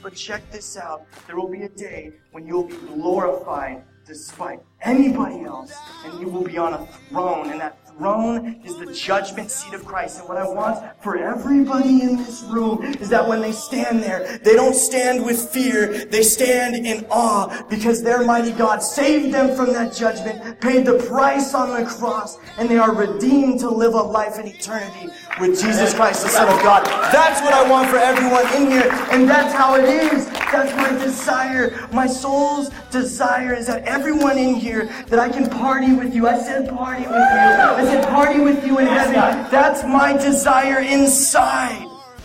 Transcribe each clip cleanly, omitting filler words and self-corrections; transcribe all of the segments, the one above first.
But check this out. There will be a day when you'll be glorified despite anybody else. And you will be on a throne. And that throne is the judgment seat of Christ. And what I want for everybody in this room is that when they stand there, they don't stand with fear. They stand in awe because their mighty God saved them from that judgment, paid the price on the cross, and they are redeemed to live a life in eternity with Jesus Christ, the Son of God. That's what I want for everyone in here, and that's how it is. That's my desire. My soul's desire is that everyone in here, that I can party with you. I said party with you. I said party with you in heaven. That's my desire inside.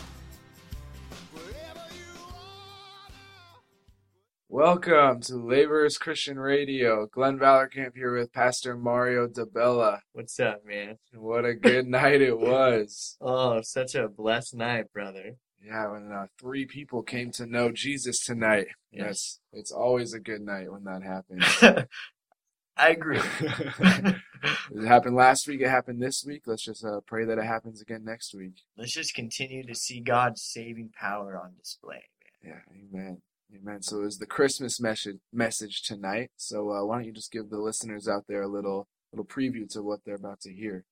Welcome to Laborers Christian Radio. Glenn Valorcamp here with Pastor Mario DeBella. What's up, man? What a good night it was. Oh, such a blessed night, brother. Yeah, when 3 people came to know Jesus tonight. Yes, it's always a good night when that happens. I agree. It happened last week. It happened this week. Let's just pray that it happens again next week. Let's just continue to see God's saving power on display, man. Yeah, amen. Amen. So it was the Christmas message tonight. So why don't you just give the listeners out there a little preview to what they're about to hear?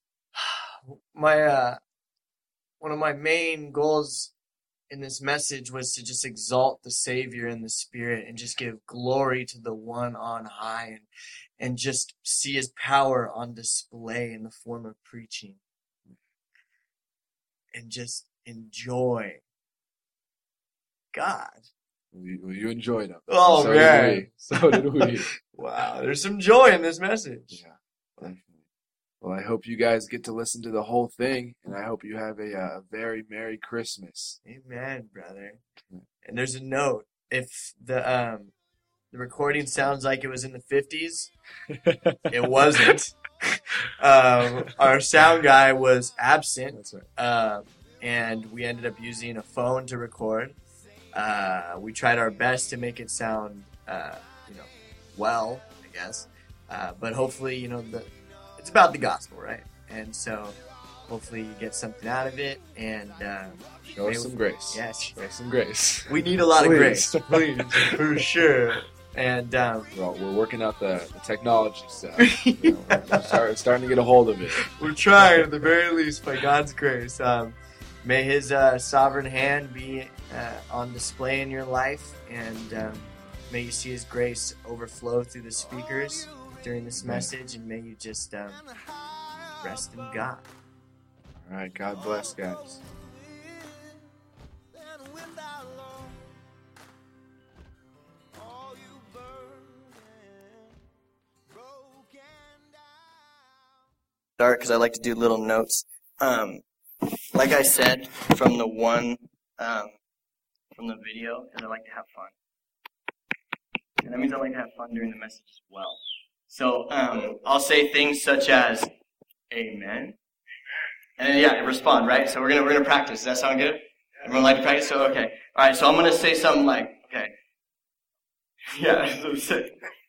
One of my main goals in this message was to just exalt the Savior in the Spirit and just give glory to the one on high and just see his power on display in the form of preaching. And just enjoy God. You enjoyed them. Oh, so man. So did we. Wow, there's some joy in this message. Yeah, definitely. Well, I hope you guys get to listen to the whole thing, and I hope you have a very Merry Christmas. Amen, brother. And there's a note. If the recording sounds like it was in the 50s, it wasn't. Our sound guy was absent. That's right. And we ended up using a phone to record. We tried our best to make it sound, well, I guess. But hopefully, it's about the gospel, right? And so hopefully you get something out of it and show us some grace. Yes. Show us some grace. We need a lot of grace. Please, for sure. And we're working out the technology stuff. We're starting to get a hold of it. We're trying, at the very least, by God's grace. May his sovereign hand be on display in your life, and may you see his grace overflow through the speakers during this message, and may you just rest in God. All right, God bless, guys. Start because I like to do little notes. Like I said from the one from the video, is I like to have fun, and that means I like to have fun during the message as well. So I'll say things such as "Amen," and then respond, right? So we're gonna practice. Does that sound good? Everyone like to practice? So okay, all right. So I'm gonna say something like, okay, so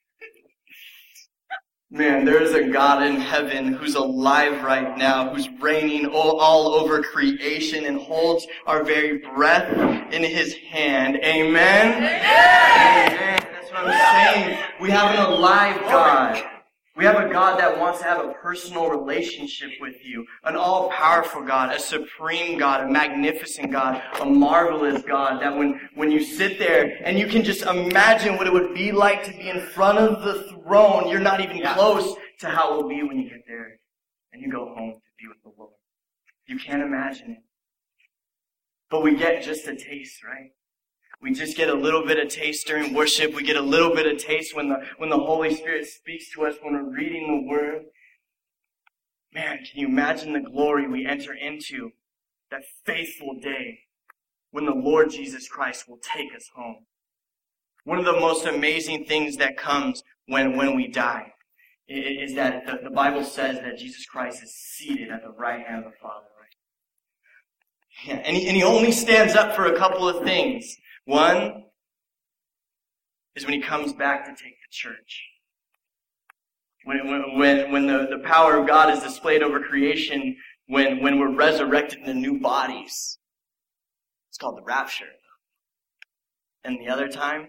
man, there is a God in heaven who's alive right now, who's reigning all over creation and holds our very breath in his hand. Amen? Amen. That's what I'm saying. We have an alive God. We have a God that wants to have a personal relationship with you. An all-powerful God, a supreme God, a magnificent God, a marvelous God. That when you sit there and you can just imagine what it would be like to be in front of the throne, you're not even close to how it will be when you get there and you go home to be with the Lord. You can't imagine it. But we get just a taste, right? We just get a little bit of taste during worship. We get a little bit of taste when the Holy Spirit speaks to us when we're reading the Word. Man, can you imagine the glory we enter into that faithful day when the Lord Jesus Christ will take us home? One of the most amazing things that comes when we die is that the Bible says that Jesus Christ is seated at the right hand of the Father. Right? Yeah, and he only stands up for a couple of things. One is when he comes back to take the church. When the power of God is displayed over creation, when we're resurrected in the new bodies. It's called the rapture. And the other time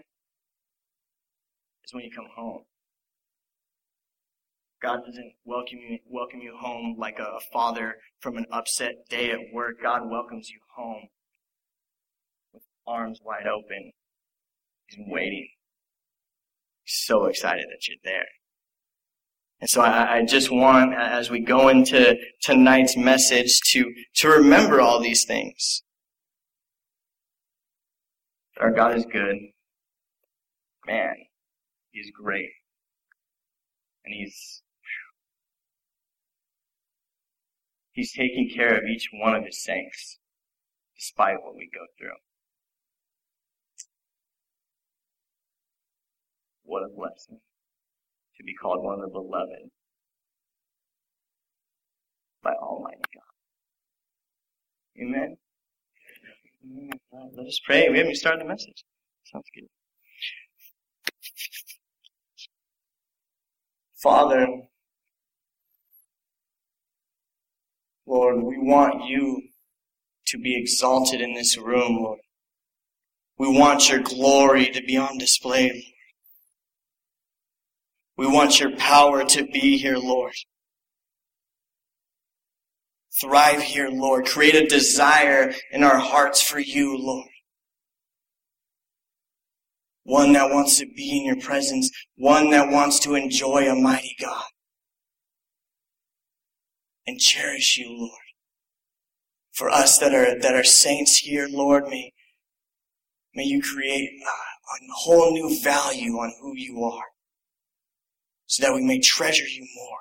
is when you come home. God doesn't welcome you home like a father from an upset day at work. God welcomes you home with arms wide open. He's waiting. He's so excited that you're there. And so I just want, as we go into tonight's message, to remember all these things. Our God is good. Man, He's great. And He's taking care of each one of His saints, despite what we go through. What a blessing to be called one of the beloved by Almighty God. Amen? Let us pray. We haven't started the message. Sounds good. Father, Lord, we want you to be exalted in this room, Lord. We want your glory to be on display, Lord. We want your power to be here, Lord. Thrive here, Lord. Create a desire in our hearts for you, Lord. One that wants to be in your presence. One that wants to enjoy a mighty God. And cherish you, Lord. For us that are saints here, Lord, may you create a whole new value on who you are. So that we may treasure you more.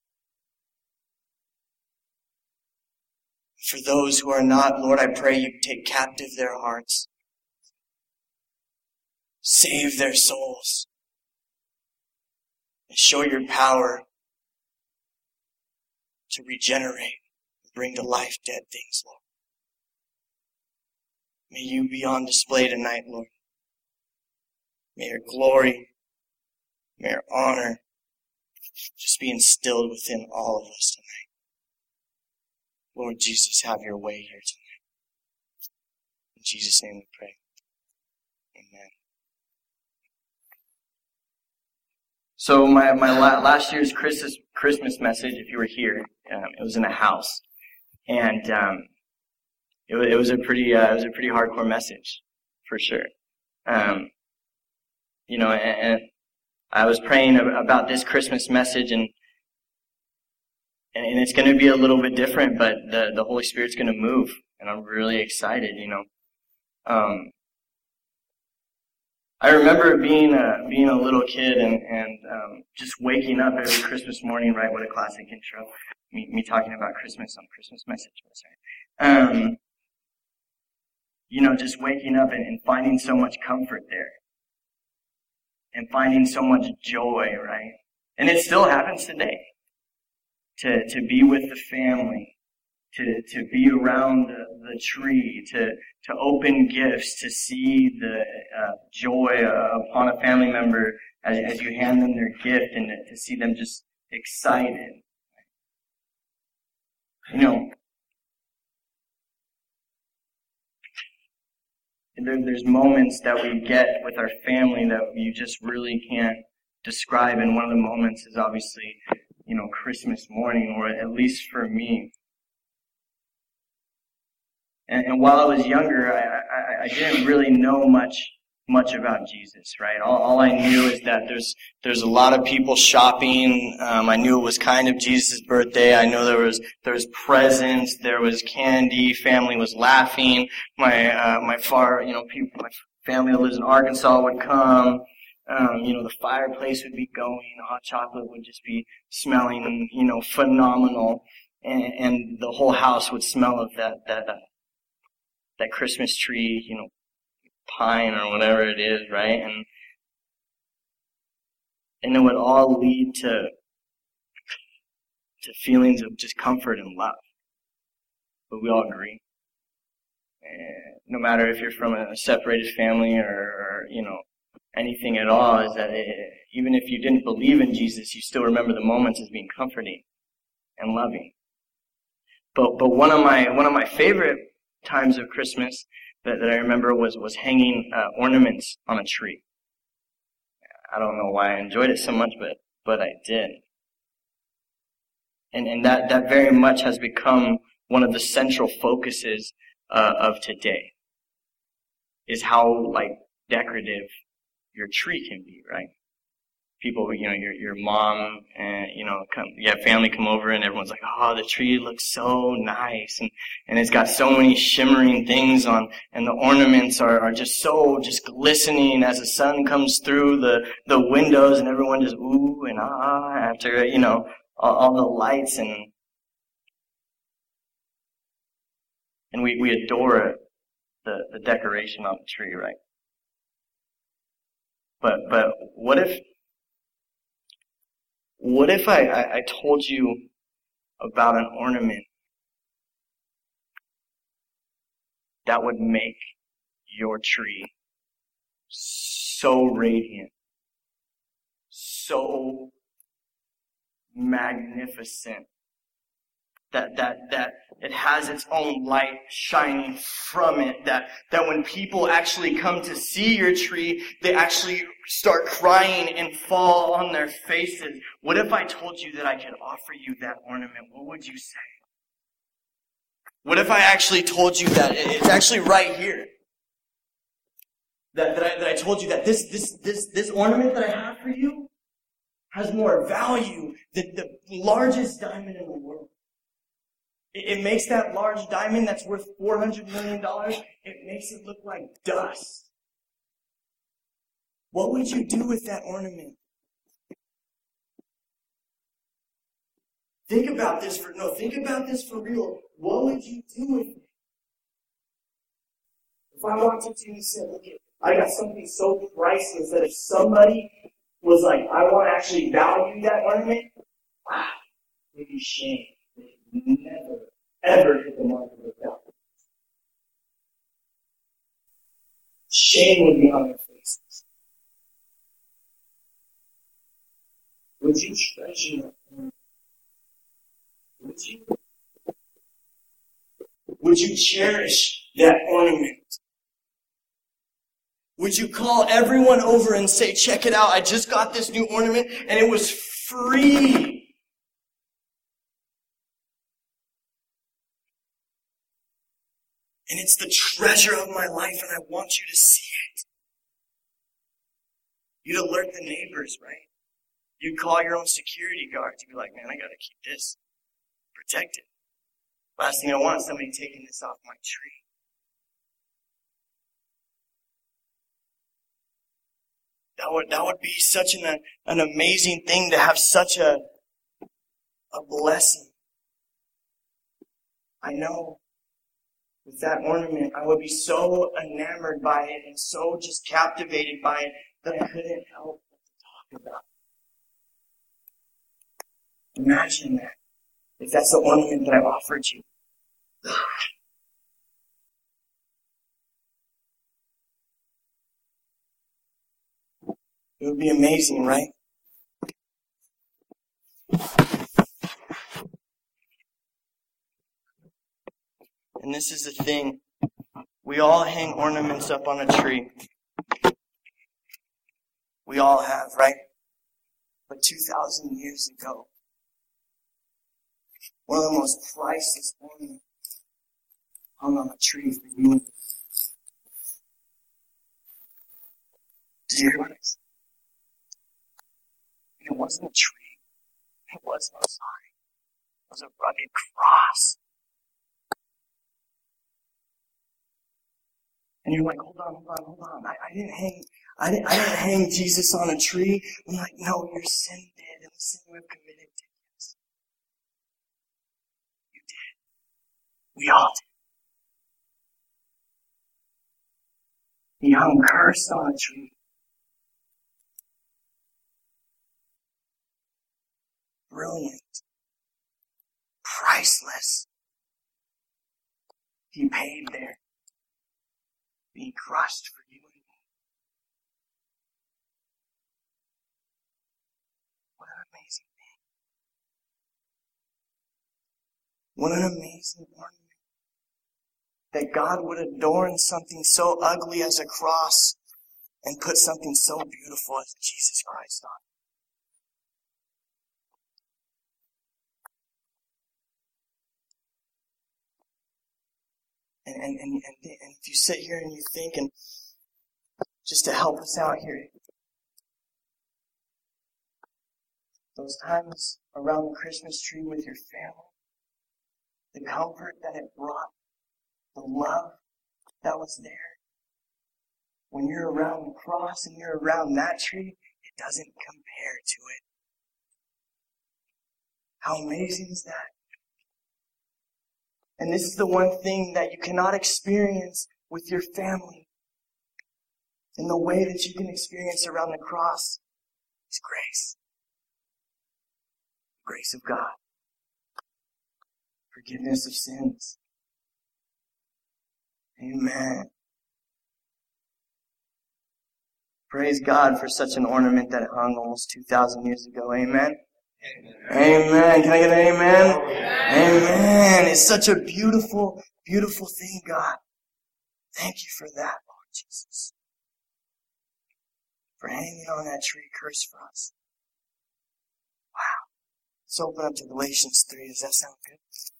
For those who are not, Lord, I pray you take captive their hearts. Save their souls. And show your power to regenerate and bring to life dead things, Lord. May you be on display tonight, Lord. May your glory, may your honor just be instilled within all of us tonight. Lord Jesus, have your way here tonight. In Jesus' name we pray. Amen. So my last year's Christmas message, if you were here, it was in a house, and it was a pretty hardcore message, for sure. And I was praying about this Christmas message, and it's going to be a little bit different, but the Holy Spirit's going to move, and I'm really excited, I remember being a little kid and just waking up every Christmas morning, right? What a classic intro. Me talking about Christmas on Christmas message. Sorry. Just waking up and finding so much comfort there. And finding so much joy, right? And it still happens today. To be with the family, to be around the tree, to open gifts, to see the joy upon a family member as you hand them their gift, and to see them just excited. There's moments that we get with our family that you just really can't describe, and one of the moments is obviously, Christmas morning, or at least for me. And while I was younger, I didn't really know much about Jesus, right? All I knew is that there's a lot of people shopping. I knew it was kind of Jesus' birthday. I know there was presents, there was candy, family was laughing. My family that lives in Arkansas would come. The fireplace would be going, hot chocolate would just be smelling, phenomenal, and the whole house would smell of that Christmas tree, pine or whatever it is, right? And it would all lead to feelings of just comfort and love. But we all agree. And no matter if you're from a separated family or anything at all, is that even if you didn't believe in Jesus, you still remember the moments as being comforting and loving. But one of my favorite times of Christmas that I remember was hanging ornaments on a tree. I don't know why I enjoyed it so much, but I did. And that very much has become one of the central focuses of today, is how decorative your tree can be, right? People, your mom and family come over and everyone's like, oh, the tree looks so nice, and it's got so many shimmering things on, and the ornaments are just glistening as the sun comes through the windows, and everyone just ooh and ah after all the lights, and we adore the decoration on the tree, right? But what if I told you about an ornament that would make your tree so radiant, so magnificent, that it has its own light shining from it, that when people actually come to see your tree, they actually start crying and fall on their faces? What if I told you that I could offer you that ornament? What would you say? What if I actually told you that it's actually right here? That I told you that this ornament that I have for you has more value than the largest diamond in the world. It makes that large diamond that's worth $400 million, it makes it look like dust. What would you do with that ornament? Think about this for real. What would you do with it? If I walked up to you and said, look, I got something so priceless that if somebody was like, I want to actually value that ornament, wow, it would be shame. Never, ever hit the mark of their value. Shame would be on their faces. Would you treasure that ornament? Would you? Would you cherish that ornament? Would you call everyone over and say, check it out, I just got this new ornament and it was free? And it's the treasure of my life, and I want you to see it. You'd alert the neighbors, right? You'd call your own security guard to be like, man, I gotta keep this protected. Last thing I want is somebody taking this off my tree. That would be such an amazing thing to have such a blessing. I know. With that ornament, I would be so enamored by it and so just captivated by it that I couldn't help but to talk about it. Imagine that. If that's the ornament that I offered you. It would be amazing, right? And this is the thing. We all hang ornaments up on a tree. We all have, right? But 2,000 years ago, one of the most priceless ornaments hung on a tree for you and me. Did you hear this? It wasn't a tree. It wasn't a sign. It was a rugged cross. And you're like, hold on. I didn't hang Jesus on a tree. I'm like, no, your sin did, and the sin you have committed did. Yes. You did. We all did. He hung cursed on a tree. Brilliant. Priceless. He paid there. Being crushed for you and me. What an amazing thing. What an amazing ornament. that God would adorn something so ugly as a cross and put something so beautiful as Jesus Christ on it. And if you sit here and you think, and just to help us out here, those times around the Christmas tree with your family, the comfort that it brought, the love that was there. When you're around the cross and you're around that tree, it doesn't compare to it. How amazing is that? And this is the one thing that you cannot experience with your family. In the way that you can experience around the cross is grace. Grace of God. Forgiveness of sins. Amen. Praise God for such an ornament that hung almost 2,000 years ago. Amen. Amen. Can I get an amen? Amen. It's such a beautiful, beautiful thing, God. Thank you for that, Lord Jesus. For hanging on that tree, curse for us. Wow. Let's open up to Galatians 3. Does that sound good?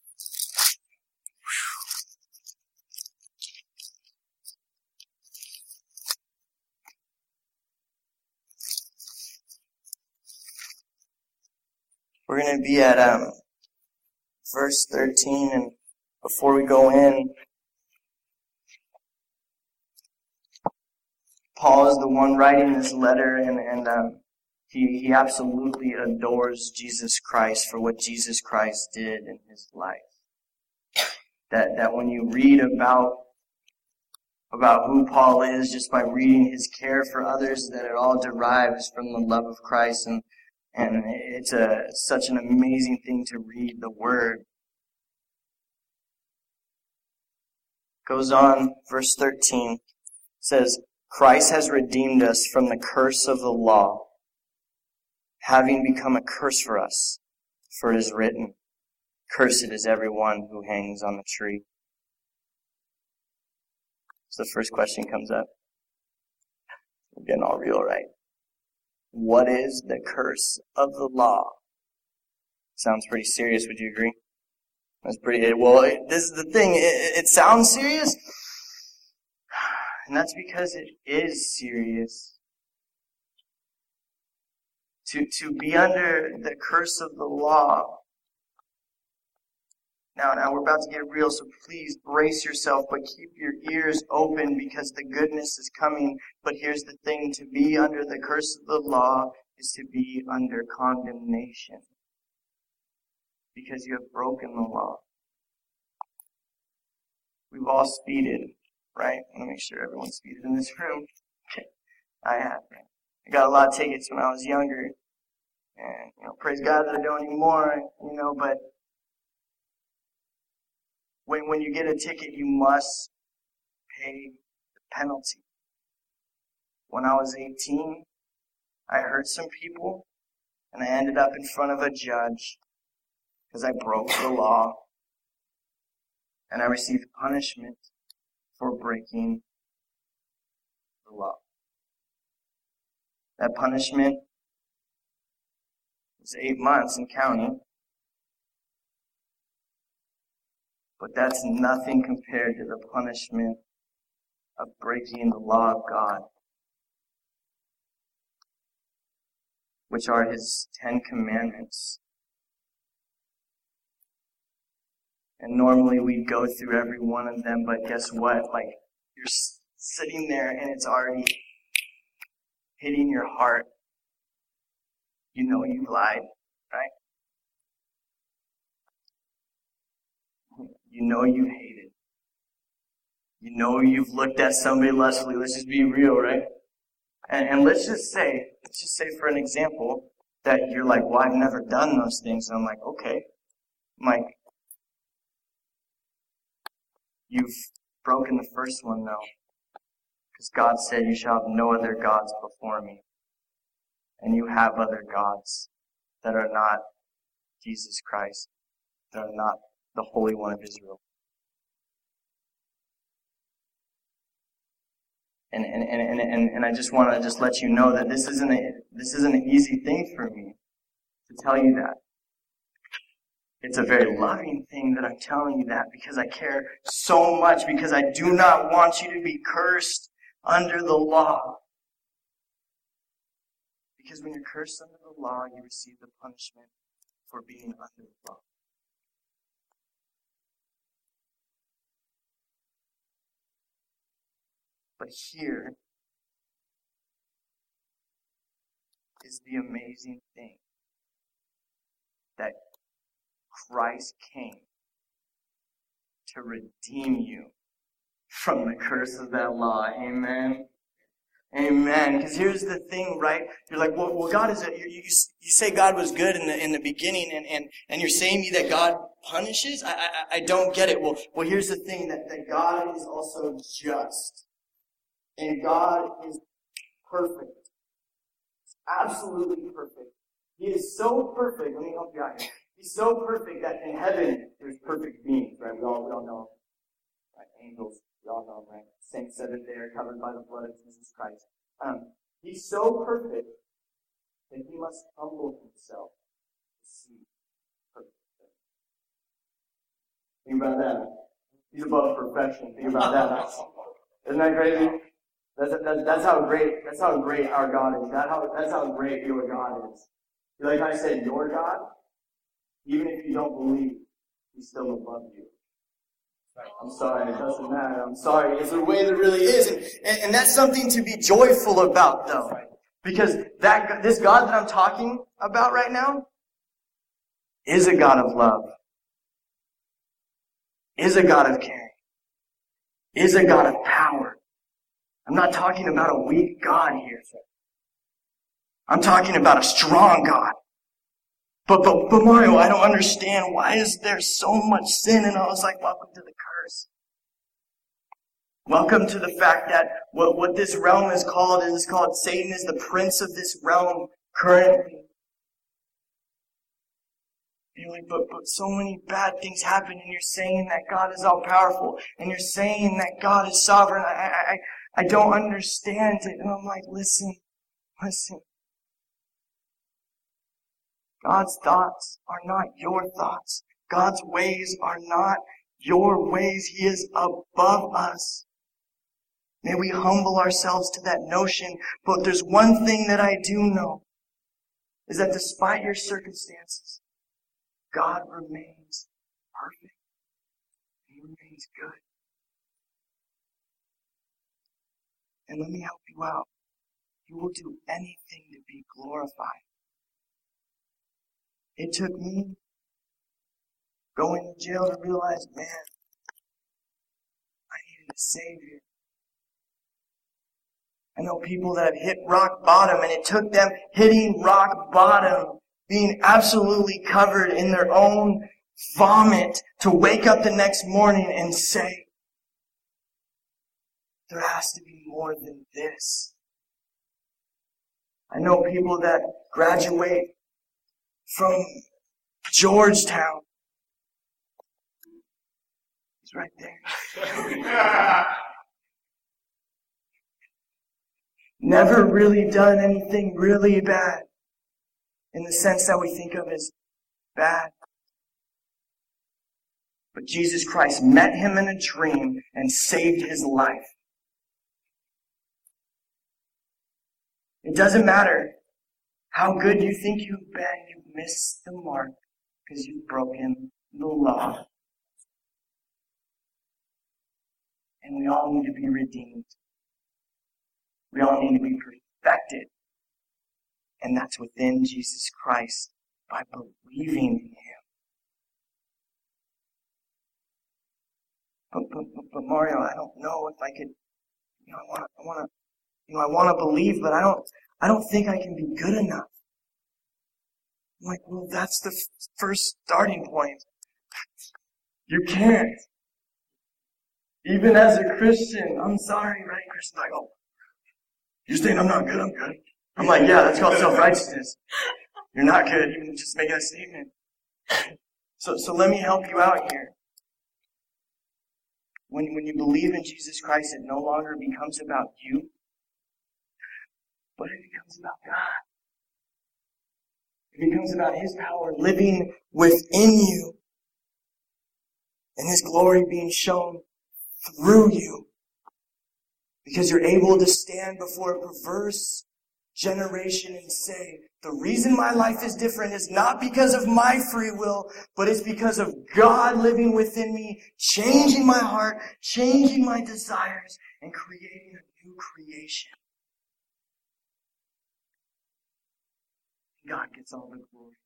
We're going to be at verse 13, and before we go in, Paul is the one writing this letter, and he absolutely adores Jesus Christ for what Jesus Christ did in his life. That when you read about who Paul is, just by reading his care for others, that it all derives from the love of Christ, and it's such an amazing thing to read the Word. Goes on, verse 13, says, Christ has redeemed us from the curse of the law, having become a curse for us. For it is written, Cursed is everyone who hangs on the tree. So the first question comes up. We're getting all real, right? What is the curse of the law? Sounds pretty serious, would you agree? That's pretty, well, this is the thing, it sounds serious, and that's because it is serious. To be under the curse of the law. Now we're about to get real, so please brace yourself, but keep your ears open because the goodness is coming. But here's the thing, to be under the curse of the law is to be under condemnation. Because you have broken the law. We've all speeded, right? I want to make sure everyone's speeded in this room. Okay. I have, right? I got a lot of tickets when I was younger. And, praise God that I don't anymore, but when you get a ticket, you must pay the penalty. When I was 18, I hurt some people, and I ended up in front of a judge because I broke the law, and I received punishment for breaking the law. That punishment was 8 months in counting. But that's nothing compared to the punishment of breaking the law of God, which are His 10 Commandments. And normally we'd go through every one of them, but guess what? You're sitting there and it's already hitting your heart. You know you lied, right? You know you hated. You know you've looked at somebody lustfully. Let's just be real, right? And let's just say for an example that you're like, well, I've never done those things. And I'm like, okay. I'm like, you've broken the first one though. Because God said you shall have no other gods before me. And you have other gods that are not Jesus Christ, that are not the Holy One of Israel. And I just want to just let you know that this isn't an easy thing for me to tell you that. It's a very loving thing that I'm telling you that because I care so much, because I do not want you to be cursed under the law. Because when you're cursed under the law, you receive the punishment for being under the law. But here is the amazing thing, that Christ came to redeem you from the curse of that law. Amen. Amen. Because here's the thing, right? You're like, well, God is you say God was good in the beginning, and you're saying me that God punishes? I don't get it. Well, here's the thing, that God is also just. And God is perfect. Absolutely perfect. He is so perfect. Let me help you out here. He's so perfect that in heaven there's perfect beings, right? We all know, right? Angels, we all know, right? Saints that are there, covered by the blood of Jesus Christ. He's so perfect that he must humble himself to see perfect things. Think about that. He's above perfection. Think about that. Isn't that crazy? That's how great our God is. That's how great your God is. Like I said, your God, even if you don't believe, He's still above you. I'm sorry, it doesn't matter. I'm sorry. It's the way that really is. And that's something to be joyful about, though. Because this God that I'm talking about right now is a God of love. Is a God of caring. Is a God of power. I'm not talking about a weak God here. I'm talking about a strong God. But Mario, I don't understand. Why is there so much sin? And I was like, welcome to the curse. Welcome to the fact that what this realm is called Satan is the prince of this realm currently. You're like, but so many bad things happen, and you're saying that God is all powerful, and you're saying that God is sovereign. I don't understand it. And I'm like, listen. God's thoughts are not your thoughts. God's ways are not your ways. He is above us. May we humble ourselves to that notion. But there's one thing that I do know, is that despite your circumstances, God remains perfect. He remains good. And let me help you out. He will do anything to be glorified. It took me going to jail to realize, man, I needed a Savior. I know people that have hit rock bottom, and it took them hitting rock bottom, being absolutely covered in their own vomit, to wake up the next morning and say, there has to be more than this. I know people that graduate from Georgetown. He's right there. Never really done anything really bad in the sense that we think of as bad. But Jesus Christ met him in a dream and saved his life. It doesn't matter how good you think you've been, you've missed the mark because you've broken the law. And we all need to be redeemed. We all need to be perfected. And that's within Jesus Christ by believing in Him. But Mario, I don't know if I could, I want to believe, but I don't think I can be good enough. I'm like, well, that's the first starting point. You can't. Even as a Christian, I'm sorry, right? Christian's like, oh, you're saying I'm not good, I'm good. I'm like, yeah, that's called self-righteousness. You're not good, even just making a statement. So let me help you out here. When you believe in Jesus Christ, it no longer becomes about you, but it becomes about God. It becomes about His power living within you and His glory being shown through you. Because you're able to stand before a perverse generation and say, the reason my life is different is not because of my free will, but it's because of God living within me, changing my heart, changing my desires, and creating a new creation. God gets all the glory.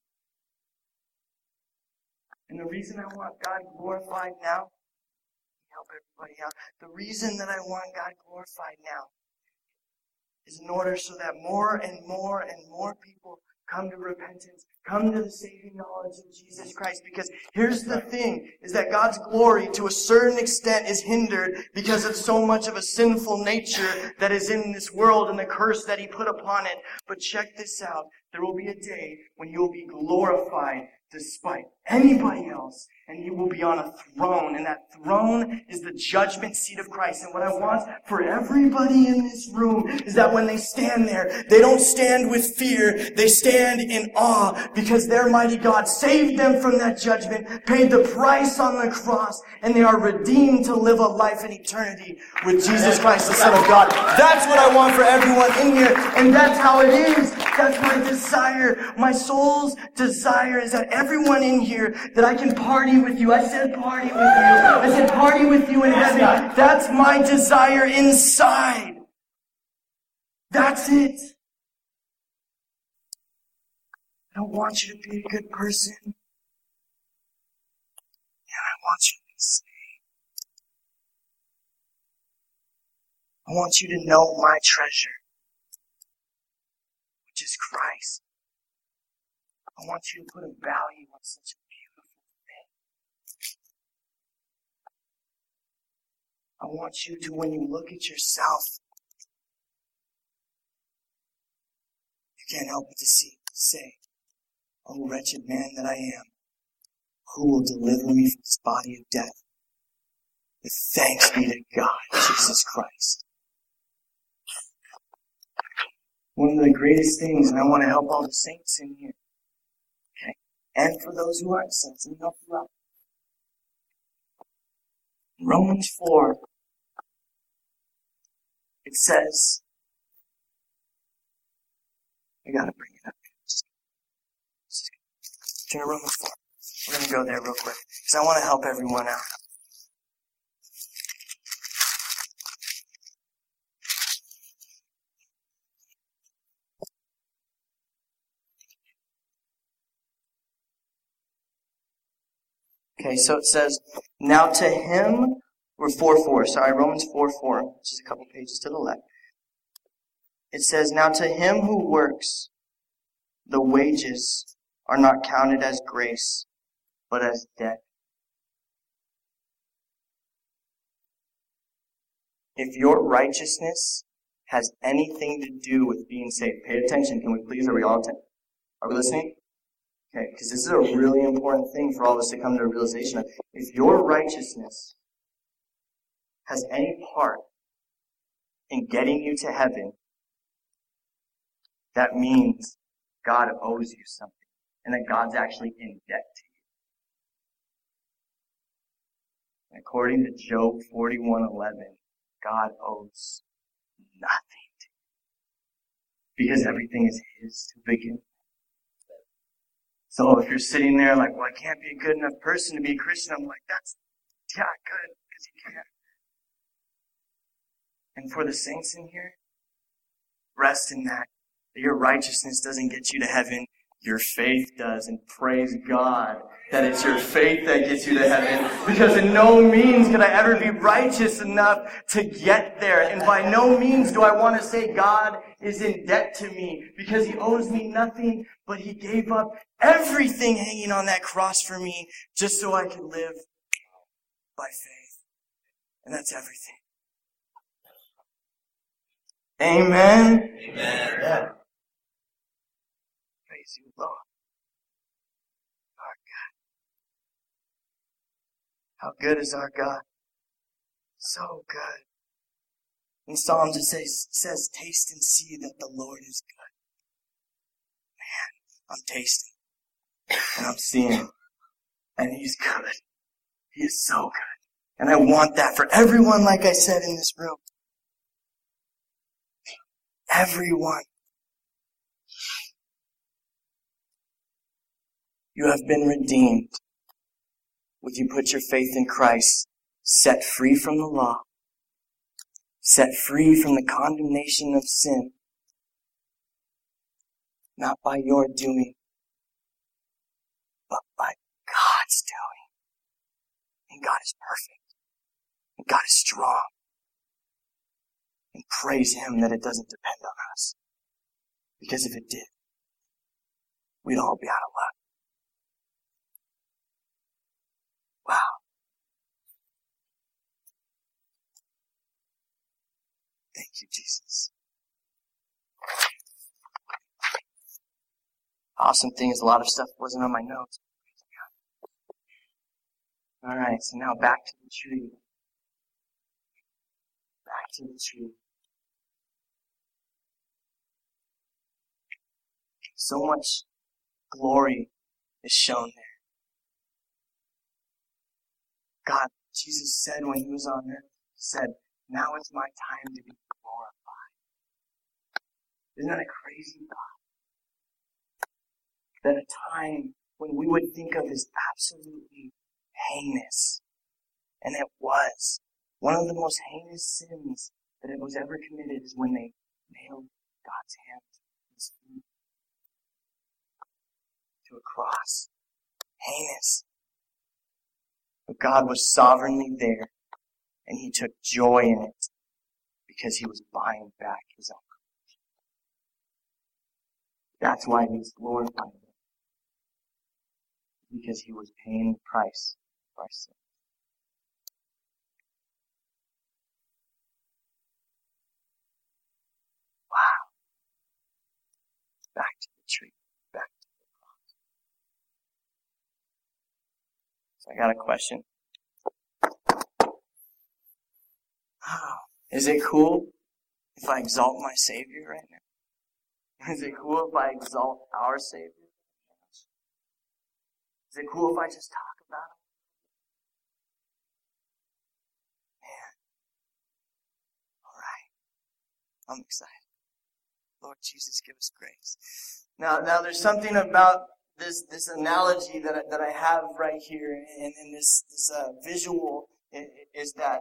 And the reason I want God glorified now, help everybody out. The reason that I want God glorified now is in order so that more and more and more people come to repentance, come to the saving knowledge of Jesus Christ. Because here's the thing, is that God's glory to a certain extent is hindered because of so much of a sinful nature that is in this world and the curse that He put upon it. But check this out. There will be a day when you will be glorified despite anybody else, and you will be on a throne, and that throne is the judgment seat of Christ. And what I want for everybody in this room is that when they stand there, they don't stand with fear, they stand in awe, because their mighty God saved them from that judgment, paid the price on the cross, and they are redeemed to live a life in eternity with Jesus Christ, the Son of God. That's what I want for everyone in here, and that's how it is. That's my desire. My soul's desire is that everyone in here, that I can party with you. I said party with you. I said party with you in heaven. That's my desire inside. That's it. I don't want you to be a good person. And I want you to be saved. I want you to know my treasure, which is Christ. I want you to put a value on such a beautiful thing. I want you to, when you look at yourself, you can't help but to say, "Oh, wretched man that I am, who will deliver me from this body of death? But thanks be to God, Jesus Christ." One of the greatest things, and I want to help all the saints in here, okay, and for those who aren't saints, let me help you out. In Romans 4, it says, I gotta bring it up. Turn to Romans 4. We're going to go there real quick, because I want to help everyone out. Okay, so it says, now to him, we're 4:4, sorry, Romans 4:4, which is a couple pages to the left. It says, now to him who works, the wages are not counted as grace, but as debt. If your righteousness has anything to do with being saved, pay attention, can we please? Are we listening? Okay, because this is a really important thing for all of us to come to a realization of. If your righteousness has any part in getting you to heaven, that means God owes you something, and that God's actually in debt to you. According to Job 41:11, God owes nothing to you, because everything is His to begin with. So if you're sitting there like, well, I can't be a good enough person to be a Christian, I'm like, yeah, good, because you can. And for the saints in here, rest in that your righteousness doesn't get you to heaven, your faith does. And praise God that it's your faith that gets you to heaven. Because in no means could I ever be righteous enough to get there. And by no means do I want to say God is in debt to me, because He owes me nothing, but He gave up everything hanging on that cross for me just so I could live by faith. And that's everything. Amen? Amen. Yeah. Praise you, Lord. Our God. How good is our God? So good. In Psalms it says, taste and see that the Lord is good. Man, I'm tasting. And I'm seeing. And He's good. He is so good. And I want that for everyone, like I said, in this room. Everyone. You have been redeemed. Would you put your faith in Christ, set free from the law, set free from the condemnation of sin, not by your doing, but by God's doing. And God is perfect. And God is strong. And praise Him that it doesn't depend on us. Because if it did, we'd all be out of luck. Wow. Thank you, Jesus. Awesome thing is a lot of stuff wasn't on my notes. Alright, so now back to the tree. Back to the tree. So much glory is shown there. God, Jesus said when He was on earth, He said, now is my time to be glorified. Isn't that a crazy thought? That a time when we would think of as absolutely heinous, and it was. One of the most heinous sins that it was ever committed is when they nailed God's hands to His feet to a cross. Heinous. But God was sovereignly there, and He took joy in it because He was buying back His own creation. That's why He's glorified it. Because He was paying the price for our sin. Wow. Back to the tree. Back to the cross. So I got a question. Is it cool if I exalt my Savior right now? Is it cool if I exalt our Savior? Is it cool if I just talk about Him? Man. Alright. I'm excited. Lord Jesus, give us grace. Now there's something about this analogy that I have right here, and this visual is that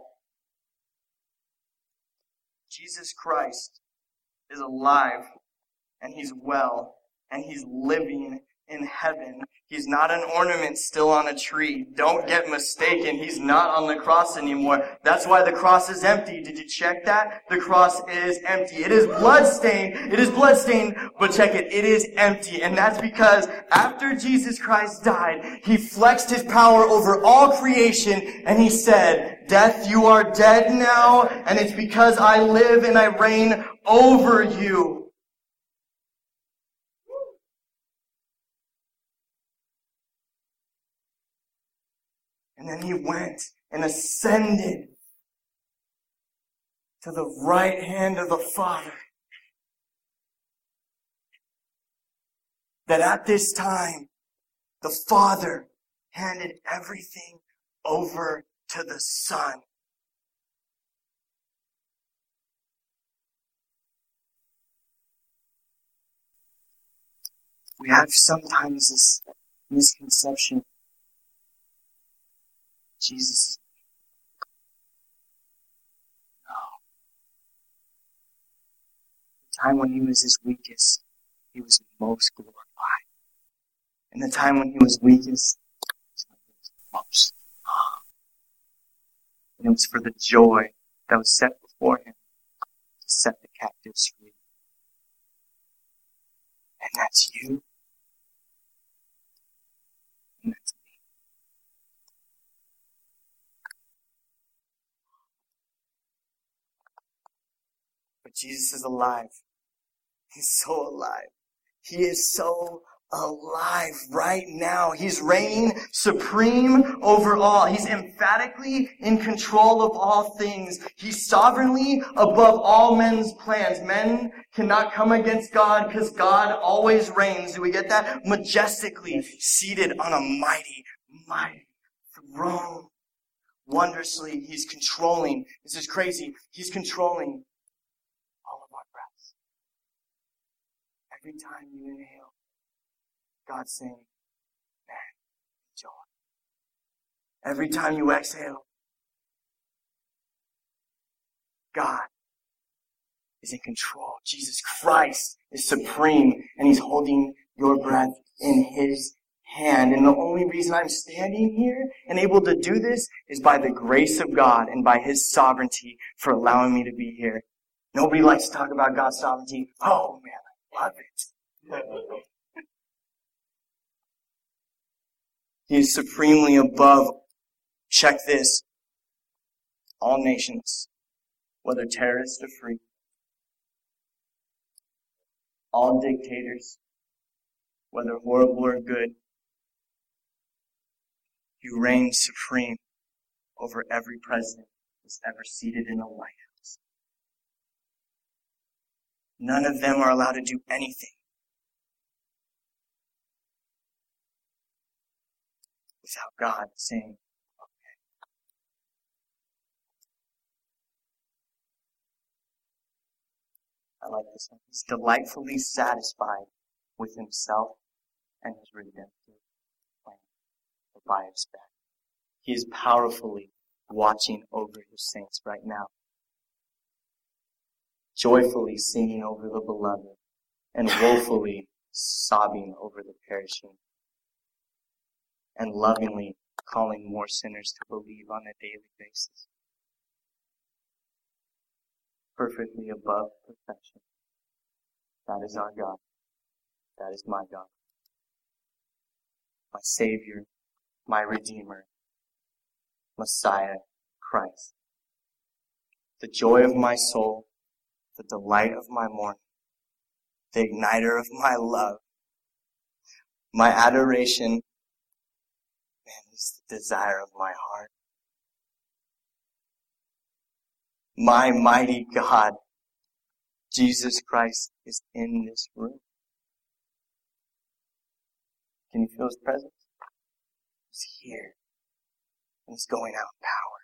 Jesus Christ is alive, and He's well, and He's living in heaven. He's not an ornament still on a tree. Don't get mistaken. He's not on the cross anymore. That's why the cross is empty. Did you check that? The cross is empty. It is bloodstained. It is bloodstained, but check it. It is empty. And that's because after Jesus Christ died, He flexed His power over all creation, and He said, death, you are dead now, and it's because I live and I reign over you. And then He went and ascended to the right hand of the Father. That at this time, the Father handed everything over to the Son. We have sometimes this misconception. Jesus. No. The time when He was His weakest, He was most glorified. And the time when He was weakest, He was most loved. And it was for the joy that was set before Him to set the captives free. And that's you. And that's me. But Jesus is alive. He's so alive. He is so alive right now. He's reigning supreme over all. He's emphatically in control of all things. He's sovereignly above all men's plans. Men cannot come against God because God always reigns. Do we get that? Majestically seated on a mighty, mighty throne. Wondrously, He's controlling. This is crazy. He's controlling all of our breaths. Every time you inhale, God's saying, man, enjoy. Every time you exhale, God is in control. Jesus Christ is supreme, and He's holding your breath in His hand. And the only reason I'm standing here and able to do this is by the grace of God and by His sovereignty for allowing me to be here. Nobody likes to talk about God's sovereignty. Oh man, I love it. He is supremely above, check this, all nations, whether terrorist or free, all dictators, whether horrible or good. You reign supreme over every president that's ever seated in the White House. None of them are allowed to do anything without God saying, okay. I like this one. He's delightfully satisfied with Himself and His redemptive plan to buy us back. He is powerfully watching over His saints right now, joyfully singing over the beloved, and woefully sobbing over the perishing, and lovingly calling more sinners to believe on a daily basis. Perfectly above perfection. That is our God. That is my God. My Savior, my Redeemer, Messiah, Christ. The joy of my soul, the delight of my morning, the igniter of my love, my adoration, man, He's the desire of my heart. My mighty God, Jesus Christ, is in this room. Can you feel His presence? He's here. And He's going out in power.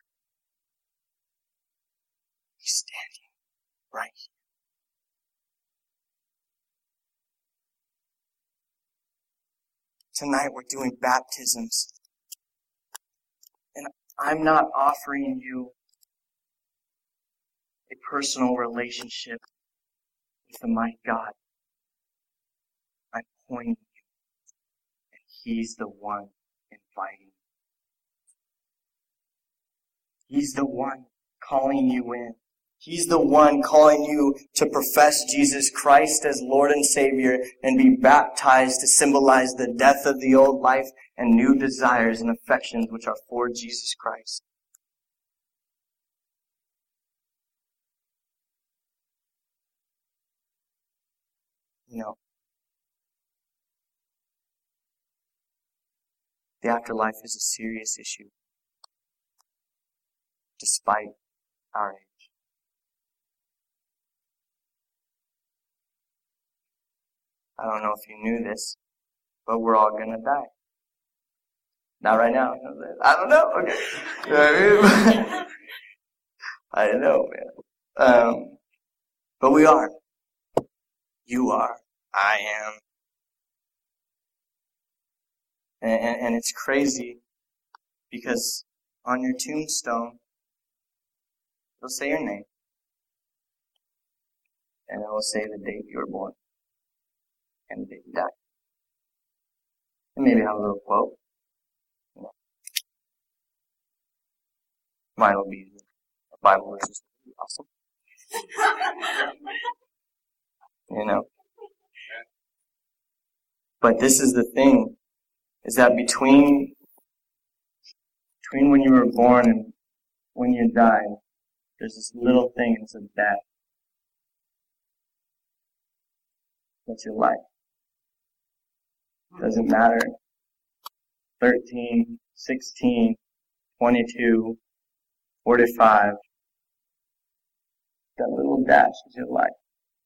He's standing right here. Tonight we're doing baptisms. And I'm not offering you a personal relationship with the mighty God. I'm pointing you, and He's the one inviting you. He's the one calling you in. He's the one calling you to profess Jesus Christ as Lord and Savior and be baptized to symbolize the death of the old life and new desires and affections which are for Jesus Christ. You know, the afterlife is a serious issue, despite our age. I don't know if you knew this, but we're all gonna die. Not right now. I don't know. Okay. You know what I mean? I don't know, man. But we are. You are. I am. And it's crazy because on your tombstone, it'll say your name. And it will say the date you were born. And the date you died. And maybe have a little quote. You know. Mine will be a Bible verse. Awesome. You know. But this is the thing, is that between when you were born and when you died, there's this little thing, it's a death. That's your life. Doesn't matter. 13, 16, 22, 45. That little dash is your life.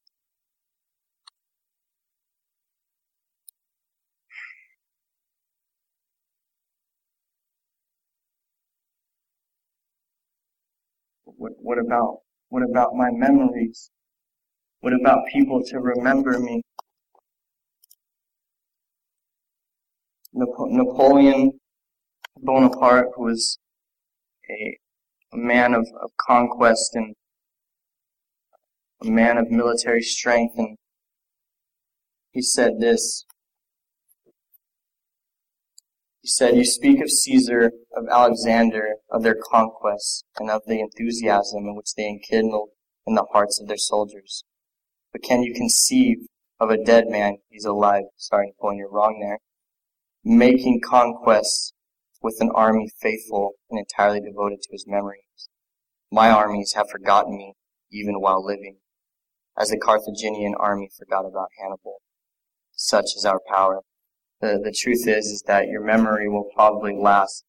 What about my memories? What about people to remember me? Napoleon Bonaparte, who was a man of conquest and a man of military strength, and he said this. He said, "You speak of Caesar, of Alexander, of their conquests, and of the enthusiasm in which they enkindled in the hearts of their soldiers. But can you conceive of a dead man?" He's alive. Sorry, Napoleon, you're wrong there. "Making conquests with an army faithful and entirely devoted to his memories. My armies have forgotten me even while living, as the Carthaginian army forgot about Hannibal. Such is our power." The truth is that your memory will probably last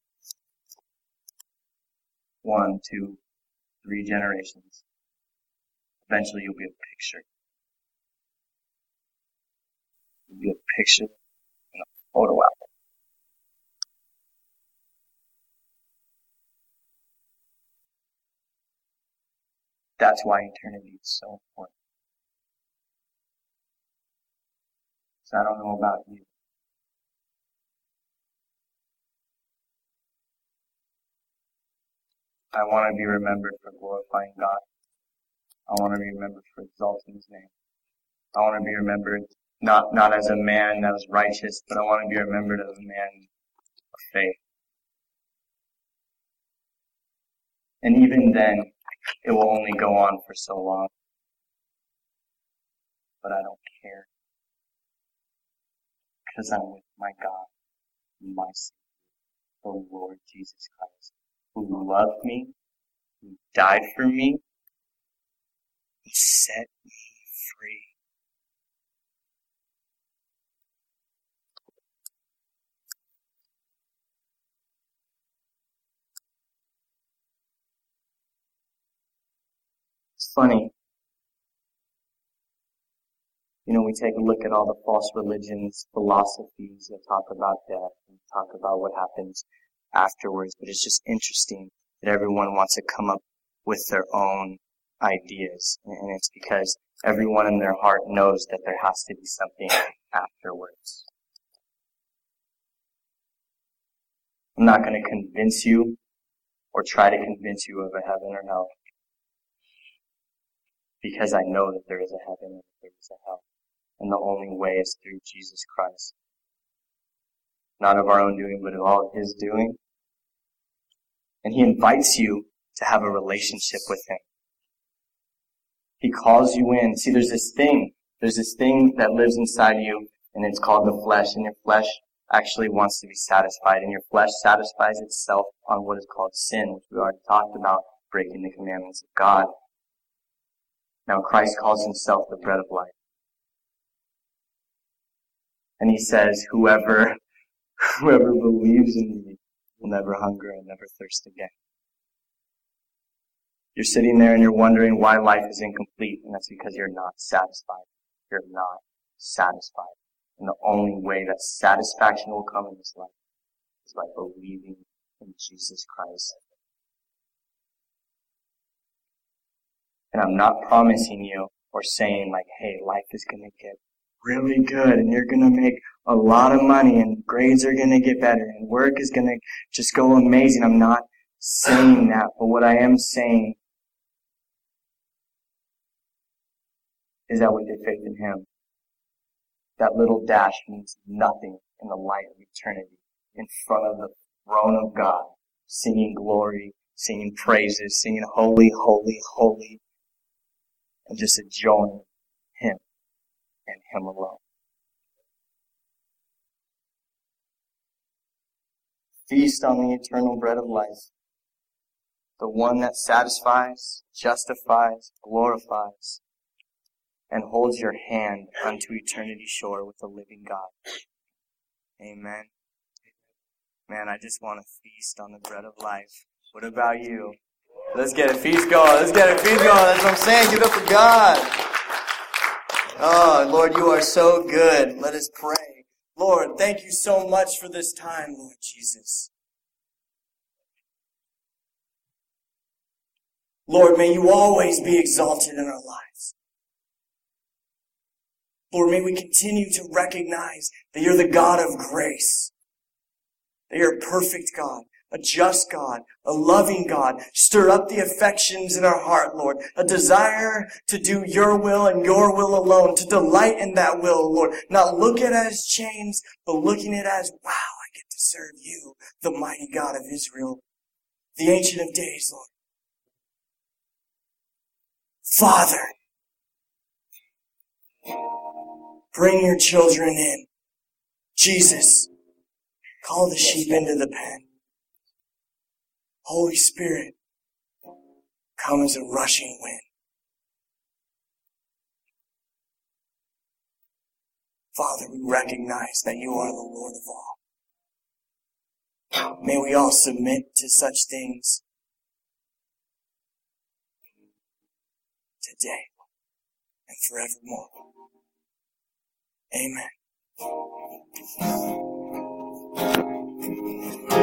1, 2, 3 generations. Eventually you'll be a picture. You'll be a picture in a photo album. That's why eternity is so important. So I don't know about you. I want to be remembered for glorifying God. I want to be remembered for exalting His name. I want to be remembered not as a man that was righteous, but I want to be remembered as a man of faith. And even then, it will only go on for so long. But I don't care. Because I'm with my God, my Savior, the Lord Jesus Christ, who loved me, who died for me, and set me free. It's funny. We take a look at all the false religions, philosophies that talk about death and talk about what happens afterwards, but it's just interesting that everyone wants to come up with their own ideas, and it's because everyone in their heart knows that there has to be something afterwards. I'm not going to convince you or try to convince you of a heaven or hell, because I know that there is a heaven and there is a hell. And the only way is through Jesus Christ. Not of our own doing, but of all of His doing. And He invites you to have a relationship with Him. He calls you in. See, there's this thing that lives inside you, and it's called the flesh. And your flesh actually wants to be satisfied. And your flesh satisfies itself on what is called sin, which we already talked about, breaking the commandments of God. Now Christ calls Himself the bread of life. And He says, whoever believes in me will never hunger and never thirst again. You're sitting there and you're wondering why life is incomplete, and that's because you're not satisfied. You're not satisfied. And the only way that satisfaction will come in this life is by believing in Jesus Christ. And I'm not promising you or saying like, hey, life is going to get really good and you're going to make a lot of money and grades are going to get better and work is going to just go amazing. I'm not saying that, but what I am saying is that with your faith in Him, that little dash means nothing in the light of eternity in front of the throne of God, singing glory, singing praises, singing holy, holy, holy, and just enjoying Him and Him alone. Feast on the eternal bread of life, the one that satisfies, justifies, glorifies, and holds your hand unto eternity's shore with the living God. Amen. Man, I just want to feast on the bread of life. What about you? Let's get a feast going. Let's get a feast going. That's what I'm saying. Give it up for God. Oh, Lord, you are so good. Let us pray. Lord, thank you so much for this time, Lord Jesus. Lord, may you always be exalted in our lives. Lord, may we continue to recognize that you're the God of grace. That you're a perfect God, a just God, a loving God. Stir up the affections in our heart, Lord. A desire to do your will and your will alone. To delight in that will, Lord. Not look at it as chains, but looking at it as, wow, I get to serve you, the mighty God of Israel. The Ancient of Days, Lord. Father, bring your children in. Jesus, call the sheep into the pen. Holy Spirit, come as a rushing wind. Father, we recognize that you are the Lord of all. May we all submit to such things today and forevermore. Amen.